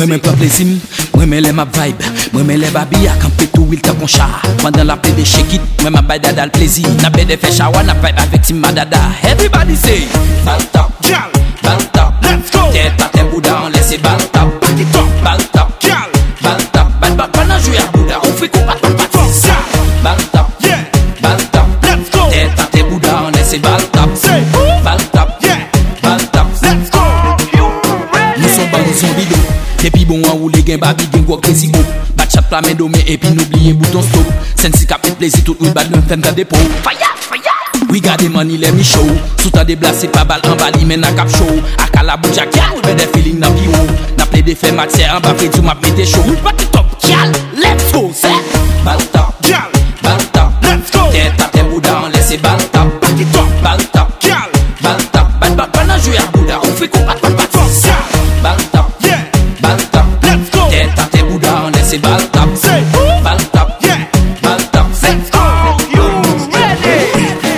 Moi-même pas plaisir, moi-même les ma vibe. Moi-même les babi à camper tout il t'a bon chat. Pendant la paix de shake it, moi ma baille dada le plaisir. N'a pas de faire shower, n'a pas avec Tim Madada. Everybody say, balta, balta, let's go. Tête à tête bouddha, on laisse balta, balta, balta, balta, pendant jouer à bouddha, on fait qu'on va pas partir. Balta, balta, let's go. Tête à tête bouddha, on laisse balta, balta, balta, let's go. Nous sommes pas nous sommes bidons. Et puis bon, on roule les babi, gen gros crazy go. Bat chat la main domé et puis n'oubliez bouton stop. Sensi cap et plaisir tout oui bad nous fait dans dépôt. Fire, fire. We got the money, let me show. Sous ta déblacé pas balle en bali mais na cap show. A Kalabuja kyal, mais des feeling na bio. Na play des faits matière en bas fait du map mété show. We back it up kyal, let's go, c'est balta, balta, let's go. Tête à tête bouddha, on laisse balta, back it up, balta, balta, balta, pendant jouer à bouddha, on fait qu'on va pas partir. Balta, balta, let's go. Tête à tête bouddha, on laisse balta, balta, balta, let's go. You ready?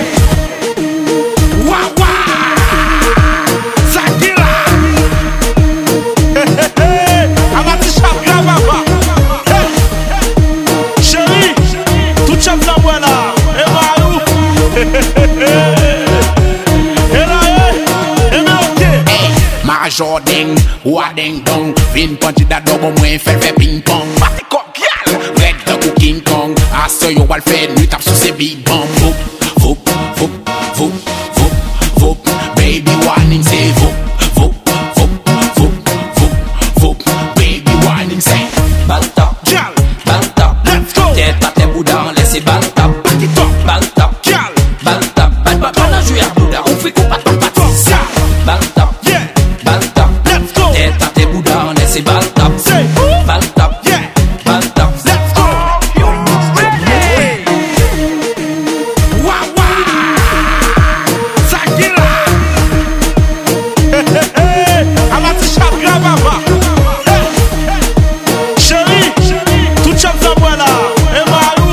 Wah wah, Zakira. Amati chap grava. Chérie, tout chap la buena. Emaru. Major ding, wading dong. Vin punch that double mwen fait ping pong. Party cock gal, red dog King Kong. I saw you all fed, nuit tap sous ces big bomb. Voup, voup, voup, voup, voup. Baby warning say voup, voup, voup, voup, voup, voup. Baby warning say Balta, balta, let's go. Tête à tête bouddha, on laisse balta, balta, balta, balta, pendant jouer à bouddha, on fait qu'on va pas partir. Balta, balta, let's go. Tête à tête bouddha, on laisse balta, balta, balta, let's go. You ready? Wah wah, Zakira. Amati chap grava. Chérie, tout chap la buena. Emaru.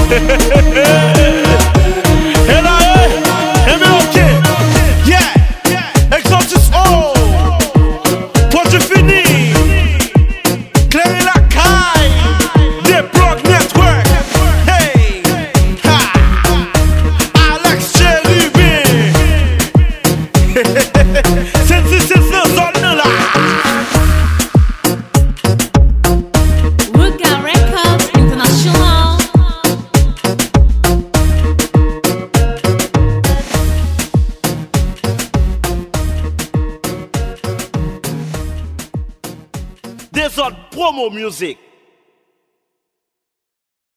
Exotis O. Produit fini. Cléry la caille. Des Block Network. Hey. Ha. Alex Cherubin. C'est le zone là. Ruga Records International. Des autres promo music.